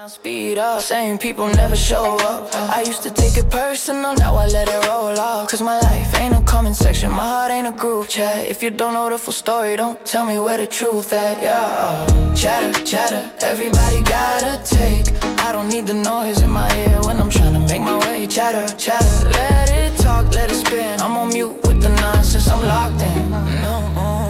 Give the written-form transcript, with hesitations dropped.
Speed up, same people never show up. I used to take it personal, now I let it roll off. Cause my life ain't a comment section, my heart ain't a group chat. If you don't know the full story, don't tell me where the truth at, yeah. Chatter, chatter, everybody got a take. I don't need the noise in my ear when I'm trying to make my way. Chatter, chatter, let it talk, let it spin. I'm on mute with the nonsense, I'm locked in. No.